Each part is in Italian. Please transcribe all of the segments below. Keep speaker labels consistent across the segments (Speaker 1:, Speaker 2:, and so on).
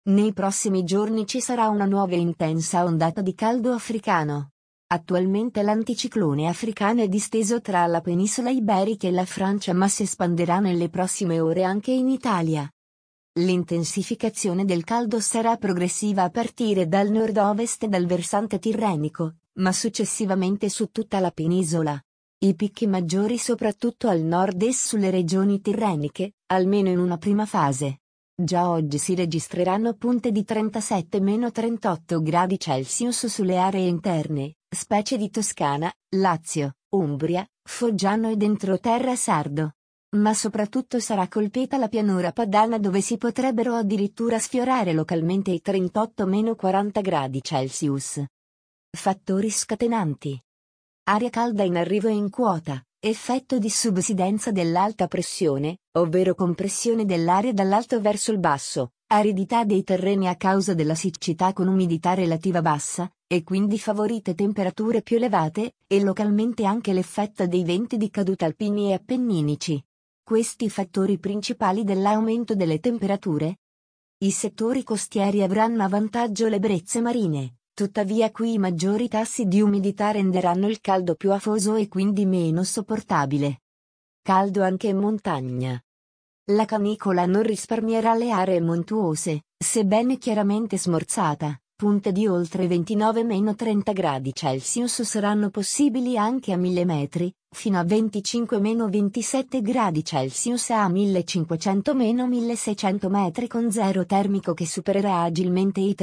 Speaker 1: Nei prossimi giorni ci sarà una nuova e intensa ondata di caldo africano. Attualmente l'anticiclone africano è disteso tra la penisola iberica e la Francia, ma si espanderà nelle prossime ore anche in Italia. L'intensificazione del caldo sarà progressiva a partire dal nord-ovest e dal versante tirrenico, ma successivamente su tutta la penisola. I picchi maggiori soprattutto al nord e sulle regioni tirreniche, almeno in una prima fase. Già oggi si registreranno punte di 37-38 gradi Celsius sulle aree interne, specie di Toscana, Lazio, Umbria, Foggiano ed entroterra sardo. Ma soprattutto sarà colpita la pianura padana, dove si potrebbero addirittura sfiorare localmente i 38-40 gradi Celsius. Fattori scatenanti. Aria calda in arrivo e in quota. Effetto di subsidenza dell'alta pressione, ovvero compressione dell'aria dall'alto verso il basso, aridità dei terreni a causa della siccità con umidità relativa bassa, e quindi favorite temperature più elevate, e localmente anche l'effetto dei venti di caduta alpini e appenninici. Questi fattori principali dell'aumento delle temperature. I settori costieri avranno a vantaggio le brezze marine. Tuttavia qui i maggiori tassi di umidità renderanno il caldo più afoso e quindi meno sopportabile. Caldo anche in montagna. La canicola non risparmierà le aree montuose, sebbene chiaramente smorzata. Punte di oltre 29-30 gradi Celsius saranno possibili anche a 1000 metri, fino a 25-27 gradi Celsius a 1500-1600 metri, con zero termico che supererà agilmente i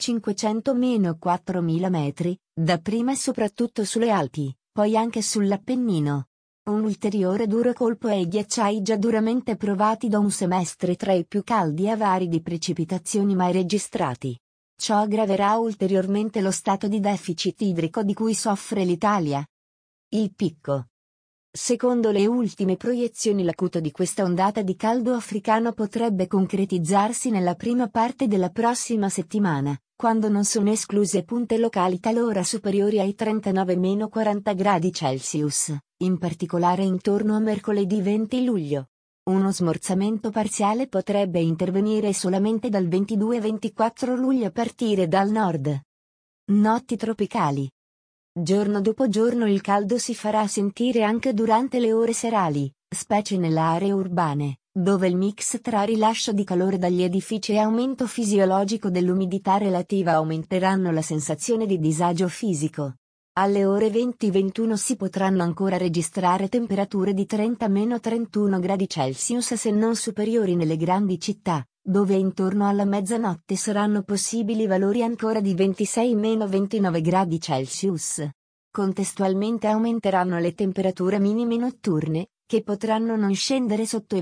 Speaker 1: 3500-4000 metri, dapprima soprattutto sulle Alpi, poi anche sull'Appennino. Un ulteriore duro colpo ai ghiacciai già duramente provati da un semestre tra i più caldi e avari di precipitazioni mai registrati. Ciò aggraverà ulteriormente lo stato di deficit idrico di cui soffre l'Italia. Il picco. Secondo le ultime proiezioni, l'acuto di questa ondata di caldo africano potrebbe concretizzarsi nella prima parte della prossima settimana, quando non sono escluse punte locali talora superiori ai 39-40 gradi Celsius, in particolare intorno a mercoledì 20 luglio. Uno smorzamento parziale potrebbe intervenire solamente dal 22-24 luglio a partire dal nord. Notti tropicali. Giorno dopo giorno il caldo si farà sentire anche durante le ore serali, specie nelle aree urbane, dove il mix tra rilascio di calore dagli edifici e aumento fisiologico dell'umidità relativa aumenteranno la sensazione di disagio fisico. Alle ore 20-21 si potranno ancora registrare temperature di 30-31 gradi Celsius se non superiori nelle grandi città, dove intorno alla mezzanotte saranno possibili valori ancora di 26-29 gradi Celsius. Contestualmente aumenteranno le temperature minime notturne, che potranno non scendere sotto i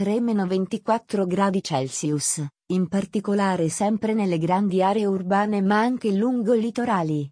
Speaker 1: 23-24 gradi Celsius, in particolare sempre nelle grandi aree urbane ma anche lungo i litorali.